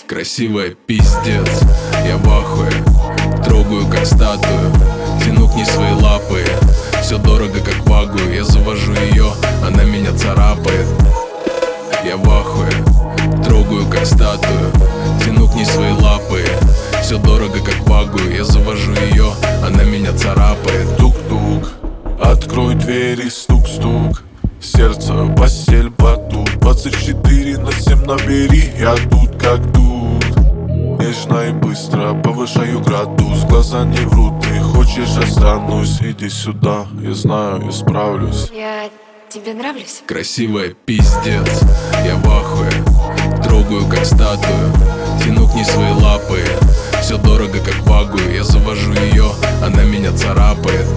Красивая пиздец, я в ахуе. Трогаю как статую, тяну к ней свои лапы. Все дорого как вагу, я завожу ее, она меня царапает. Я в ахуе, трогаю как статую, тяну к ней свои лапы. Все дорого как вагу, я завожу ее, она меня царапает. Тук-тук, открой двери, стук-стук. Сердце, постель, батут. 24/7 набери, я тут как тут. Нежно и быстро повышаю градус. Глаза не врут, ты хочешь, останусь. Иди сюда, я знаю, я справлюсь. Я тебе нравлюсь? Красивая пиздец, я в ахуе. Трогаю как статую, тяну к ней свои лапы. Все дорого как вагу, я завожу ее, она меня царапает.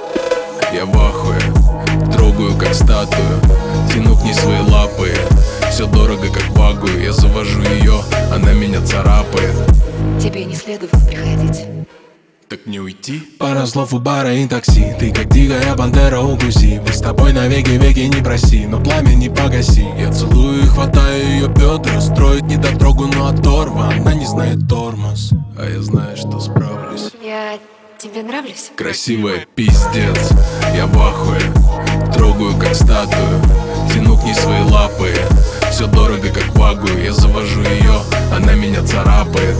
Я в ахуе, трогаю как статую, тяну к ней свои лапы. Все дорого как вагу, я завожу ее, она меня царапает. Тебе не следовало приходить. Так не уйти? Пара слов у бара и такси. Ты как дикая пантера, укуси. Мы с тобой навеки веки не проси, но пламя не погаси. Я целую и хватаю ее бедра. Строит недотрогу, но оторва. Она не знает тормоз, а я знаю, что справлюсь. Я тебе нравлюсь? Красивая пиздец, я в ахуе. Трогаю как статую, тяну к ней свои лапы. Все дорого как вагу, я завожу ее, она меня царапает.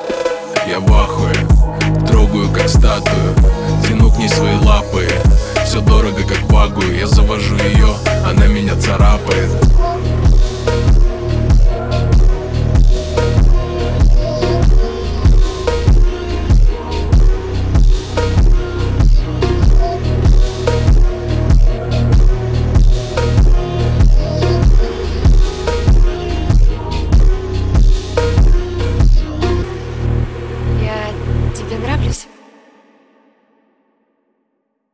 Я в ахуе, трогаю как статую, тяну к ней свои лапы. Все дорого как вагу, я завожу ее, она меня царапает. Я тебе нравлюсь?